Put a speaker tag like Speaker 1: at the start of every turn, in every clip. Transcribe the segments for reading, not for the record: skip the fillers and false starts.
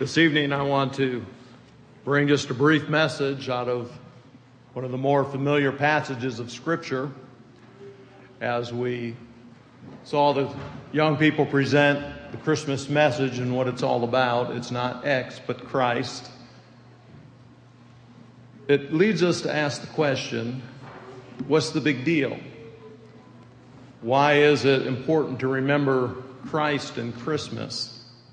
Speaker 1: This evening I want to bring just a brief message out of one of the more familiar passages of Scripture. As we saw the young people present the Christmas message and what it's all about, it's not X but Christ. It leads us to ask the question, what's the big deal? Why is it important to remember Christ and Christmas?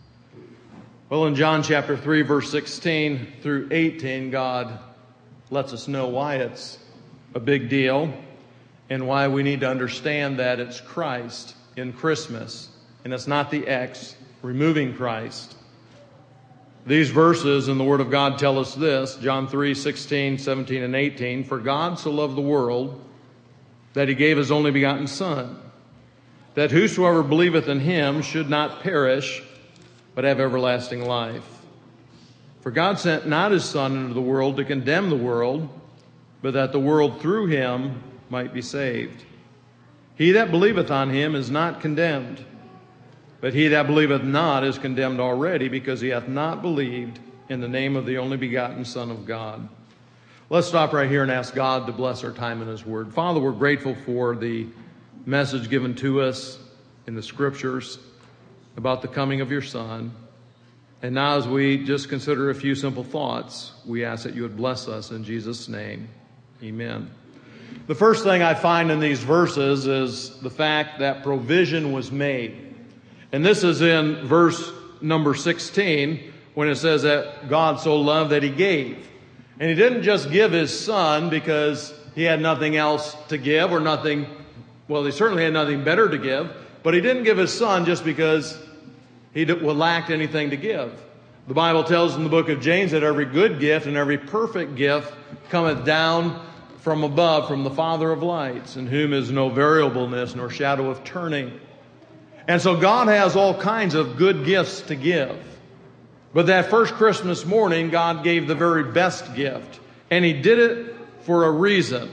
Speaker 1: Well, in John chapter 3, verse 16 through 18, God lets us know why it's a big deal and why we need to understand that it's Christ in Christmas, and it's not the X removing Christ. These verses in the Word of God tell us this, John 3, 16, 17, and 18, "For God so loved the world that He gave His only begotten Son, that whosoever believeth in Him should not perish, but have everlasting life. For God sent not His Son into the world to condemn the world, but that the world through Him might be saved. He that believeth on Him is not condemned, but he that believeth not is condemned already, because he hath not believed in the name of the only begotten Son of God." Let's stop right here and ask God to bless our time in His Word. Father, we're grateful for the message given to us in the Scriptures about the coming of your Son. And now as we just consider a few simple thoughts, we ask that you would bless us in Jesus' name. Amen. The first thing I find in these verses is the fact that provision was made. And this is in verse number 16, when it says that God so loved that He gave. And He didn't just give His Son because He had nothing else to give or nothing, well, He certainly had nothing better to give, but He didn't give His Son just because He lacked anything to give. The Bible tells in the book of James that every good gift and every perfect gift cometh down from above, from the Father of lights, in whom is no variableness nor shadow of turning. And so God has all kinds of good gifts to give. But that first Christmas morning, God gave the very best gift. And He did it for a reason.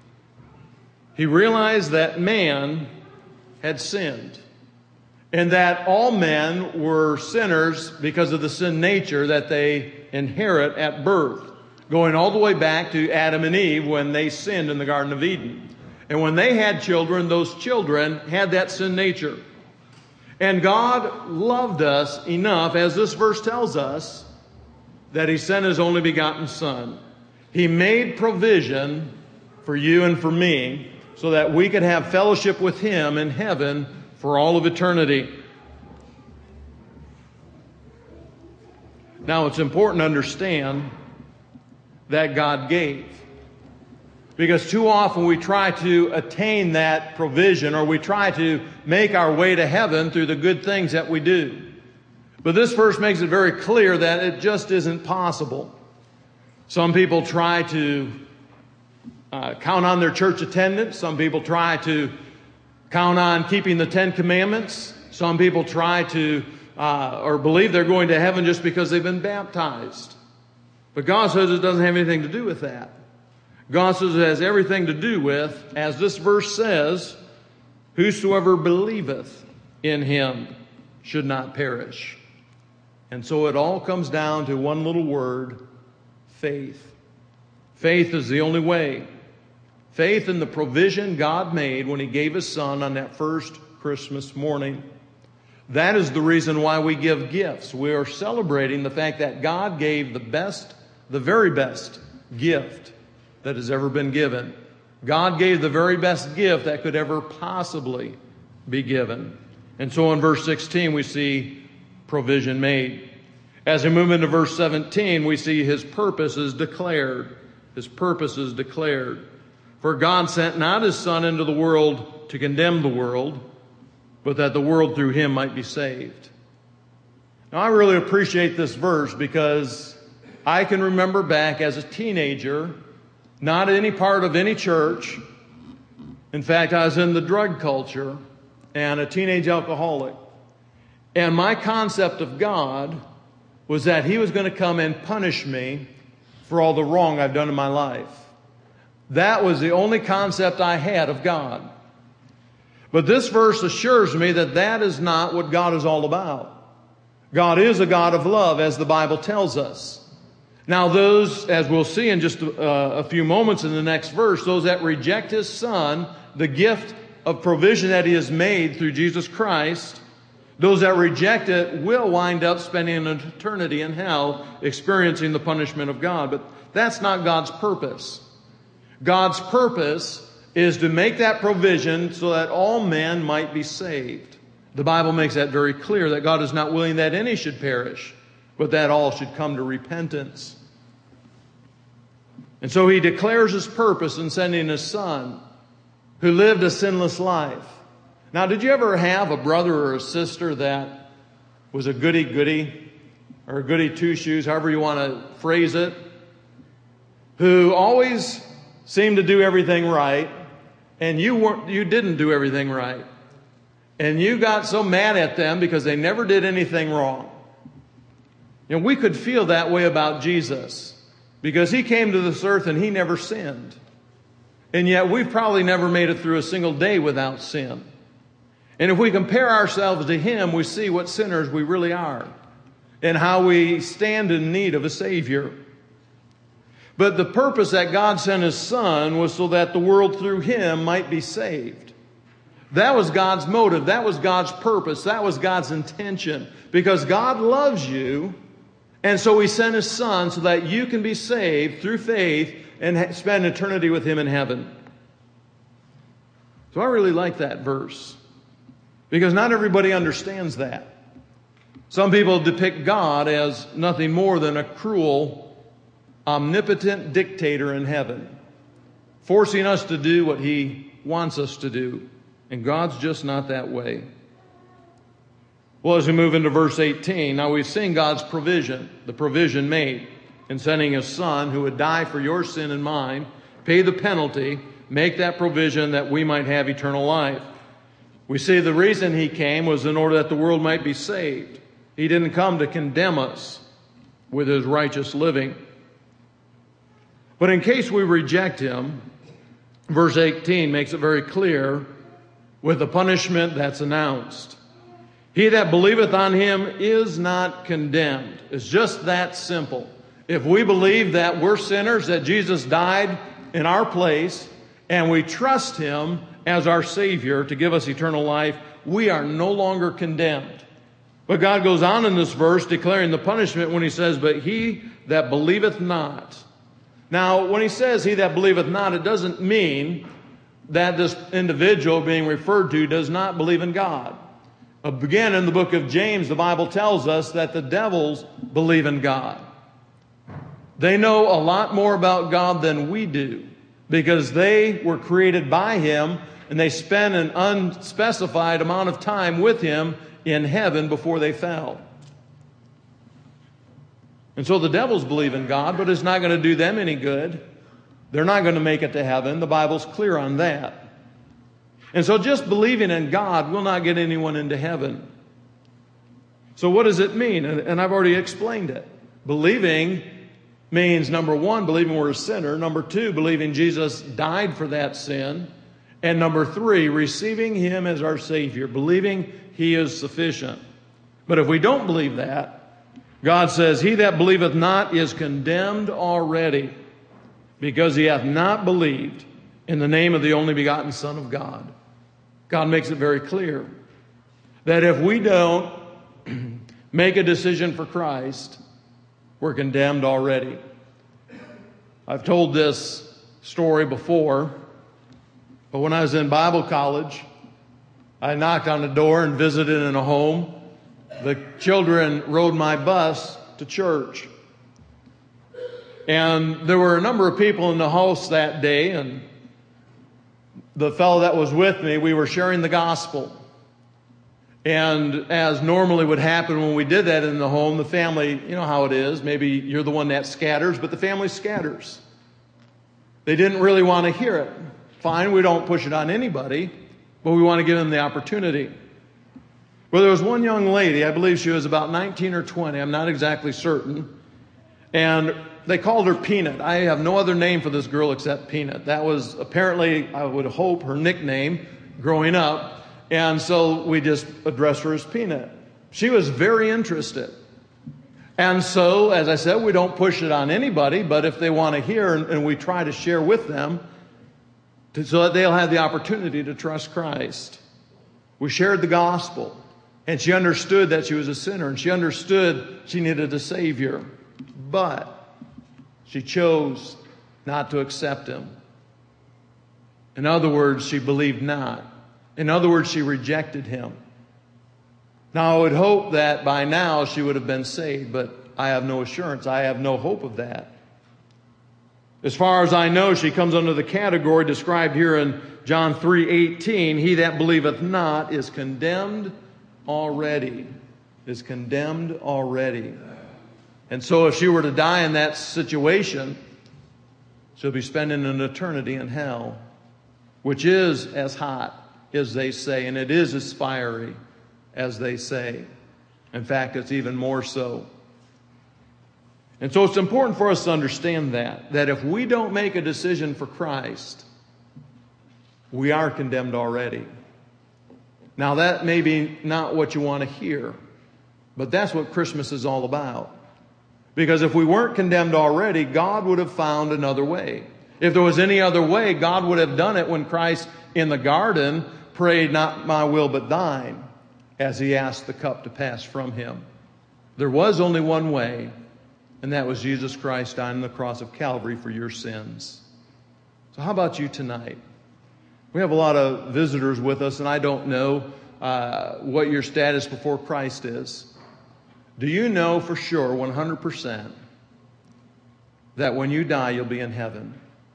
Speaker 1: He realized that man had sinned, and that all men were sinners because of the sin nature that they inherit at birth, going all the way back to Adam and Eve when they sinned in the Garden of Eden. And when they had children, those children had that sin nature. And God loved us enough, as this verse tells us, that He sent His only begotten Son. He made provision for you and for me so that we could have fellowship with Him in heaven for all of eternity. Now, it's important to understand that God gave, because too often we try to attain that provision, or we try to make our way to heaven through the good things that we do. But this verse makes it very clear that it just isn't possible. Some people try to count on their church attendance. Some people try to count on keeping the 10 Commandments. Some people try to or believe they're going to heaven just because they've been baptized. But God says it doesn't have anything to do with that. God says it has everything to do with, as this verse says, whosoever believeth in Him should not perish. And so it all comes down to one little word, faith. Faith is the only way. Faith in the provision God made when He gave His Son on that first Christmas morning. That is the reason why we give gifts. We are celebrating the fact that God gave the best, the very best gift that has ever been given. God gave the very best gift that could ever possibly be given. And so in verse 16 we see provision made. As we move into verse 17, we see His purpose is declared. His purpose is declared. "For God sent not His Son into the world to condemn the world, but that the world through Him might be saved." Now, I really appreciate this verse because I can remember back as a teenager, not any part of any church. In fact, I was in the drug culture and a teenage alcoholic. And my concept of God was that He was going to come and punish me for all the wrong I've done in my life. That was the only concept I had of God. But this verse assures me that that is not what God is all about. God is a God of love, as the Bible tells us. Now those, as we'll see in just a few moments in the next verse, those that reject His Son, the gift of provision that He has made through Jesus Christ, those that reject it will wind up spending an eternity in hell, experiencing the punishment of God. But that's not God's purpose. God's purpose is to make that provision so that all men might be saved. The Bible makes that very clear, that God is not willing that any should perish, but that all should come to repentance. And so He declares His purpose in sending His Son, who lived a sinless life. Now, did you ever have a brother or a sister that was a goody-goody, or a goody two-shoes, however you want to phrase it, who always seemed to do everything right, and you didn't do everything right? And you got so mad at them because they never did anything wrong. You know, we could feel that way about Jesus, because He came to this earth and He never sinned. And yet we've probably never made it through a single day without sin. And if we compare ourselves to Him, we see what sinners we really are and how we stand in need of a Savior. But the purpose that God sent His Son was so that the world through Him might be saved. That was God's motive. That was God's purpose. That was God's intention. Because God loves you, and so He sent His Son so that you can be saved through faith and spend eternity with Him in heaven. So I really like that verse, because not everybody understands that. Some people depict God as nothing more than a cruel, omnipotent dictator in heaven, forcing us to do what He wants us to do. And God's just not that way. Well, as we move into verse 18, now we've seen God's provision, the provision made in sending His Son who would die for your sin and mine, pay the penalty, make that provision that we might have eternal life. We see the reason He came was in order that the world might be saved. He didn't come to condemn us with His righteous living. But in case we reject Him, verse 18 makes it very clear with the punishment that's announced. He that believeth on Him is not condemned. It's just that simple. If we believe that we're sinners, that Jesus died in our place, and we trust Him as our Savior to give us eternal life, we are no longer condemned. But God goes on in this verse declaring the punishment when He says, but he that believeth not. Now, when He says he that believeth not, it doesn't mean that this individual being referred to does not believe in God. Again, in the book of James, the Bible tells us that the devils believe in God. They know a lot more about God than we do, because they were created by Him and they spent an unspecified amount of time with Him in heaven before they fell. And so the devils believe in God, but it's not going to do them any good. They're not going to make it to heaven. The Bible's clear on that. And so just believing in God will not get anyone into heaven. So what does it mean? And I've already explained it. Believing means, number one, believing we're a sinner. Number two, believing Jesus died for that sin. And number three, receiving Him as our Savior, believing He is sufficient. But if we don't believe that, God says, he that believeth not is condemned already, because he hath not believed in the name of the only begotten Son of God. God makes it very clear that if we don't make a decision for Christ, we're condemned already. I've told this story before, but when I was in Bible college, I knocked on the door and visited in a home. The children rode my bus to church. And there were a number of people in the house that day, and the fellow that was with me, we were sharing the gospel. And as normally would happen when we did that in the home, the family, you know how it is, maybe you're the one that scatters, but the family scatters. They didn't really want to hear it. Fine, we don't push it on anybody, but we want to give them the opportunity. Well, there was one young lady, I believe she was about 19 or 20, I'm not exactly certain, and they called her Peanut. I have no other name for this girl except Peanut. That was apparently, I would hope, her nickname growing up. And so we just addressed her as Peanut. She was very interested. And so, as I said, we don't push it on anybody, but if they want to hear, and we try to share with them so that they'll have the opportunity to trust Christ. We shared the gospel, and she understood that she was a sinner, and she understood she needed a Savior. But she chose not to accept Him. In other words, she believed not. In other words, she rejected Him. Now, I would hope that by now she would have been saved, but I have no assurance. I have no hope of that. As far as I know, she comes under the category described here in John 3:18. He that believeth not is condemned already. Is condemned already. And so if she were to die in that situation, she'll be spending an eternity in hell, which is as hot as they say, and it is as fiery as they say. In fact, it's even more so. And so it's important for us to understand that if we don't make a decision for Christ, we are condemned already. Now that may be not what you want to hear, but that's what Christmas is all about. Because if we weren't condemned already, God would have found another way. If there was any other way, God would have done it when Christ in the garden prayed, "Not my will but thine," as He asked the cup to pass from Him. There was only one way, and that was Jesus Christ dying on the cross of Calvary for your sins. So how about you tonight? We have a lot of visitors with us, and I don't know what your status before Christ is. Do you know for sure, 100%, that when you die, you'll be in heaven?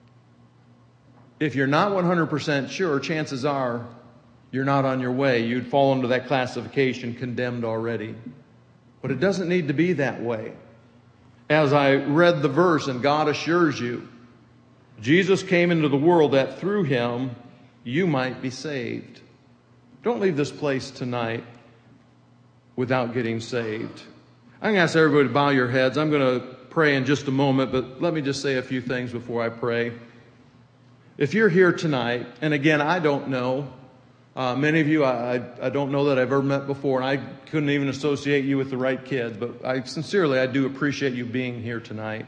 Speaker 1: If you're not 100% sure, chances are you're not on your way. You'd fall into that classification, condemned already. But it doesn't need to be that way. As I read the verse, and God assures you, Jesus came into the world that through Him you might be saved. Don't leave this place tonight without getting saved. I'm going to ask everybody to bow your heads. I'm going to pray in just a moment, but let me just say a few things before I pray. If you're here tonight, and again, I don't know, many of you I don't know that I've ever met before, and I couldn't even associate you with the right kid, but I do appreciate you being here tonight.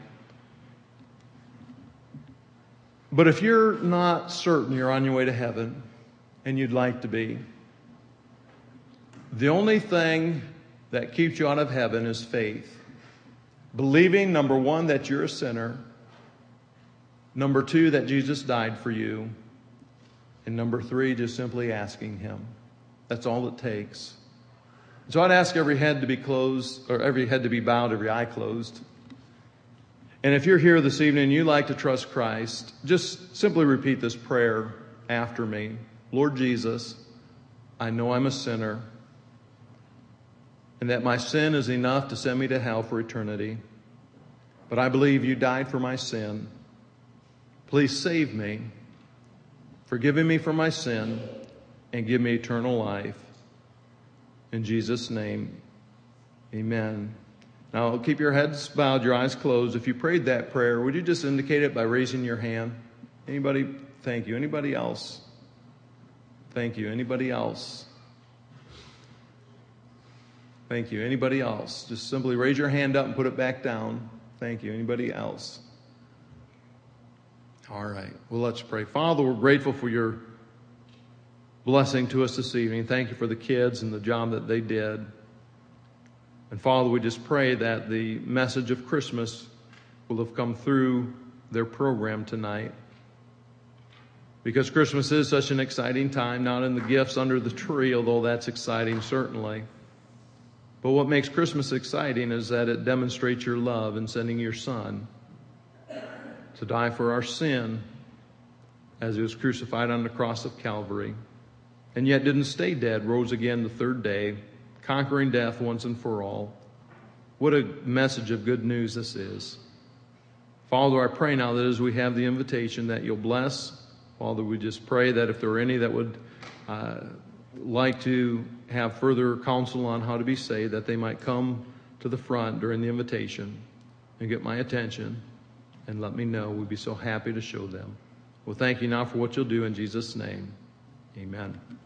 Speaker 1: But if you're not certain you're on your way to heaven, and you'd like to be, the only thing that keeps you out of heaven is faith. Believing, number one, that you're a sinner. Number two, that Jesus died for you. And number three, just simply asking Him. That's all it takes. So I'd ask every head to be closed, or every head to be bowed, every eye closed. And if you're here this evening and you'd like to trust Christ, just simply repeat this prayer after me. Lord Jesus, I know I'm a sinner, and that my sin is enough to send me to hell for eternity. But I believe you died for my sin. Please save me, forgive me for my sin, and give me eternal life. In Jesus' name, amen. Now, keep your heads bowed, your eyes closed. If you prayed that prayer, would you just indicate it by raising your hand? Anybody? Thank you. Anybody else? Thank you. Anybody else? Thank you. Anybody else? Just simply raise your hand up and put it back down. Thank you. Anybody else? All right. Well, let's pray. Father, we're grateful for your blessing to us this evening. Thank you for the kids and the job that they did. And Father, we just pray that the message of Christmas will have come through their program tonight. Because Christmas is such an exciting time, not in the gifts under the tree, although that's exciting certainly. But what makes Christmas exciting is that it demonstrates your love in sending your Son to die for our sin as He was crucified on the cross of Calvary, and yet didn't stay dead, rose again the third day, conquering death once and for all. What a message of good news this is. Father, I pray now that as we have the invitation that you'll bless. Father, we just pray that if there are any that would like to have further counsel on how to be saved, that they might come to the front during the invitation and get my attention and let me know. We'd be so happy to show them. Well, thank you now for what you'll do in Jesus' name. Amen.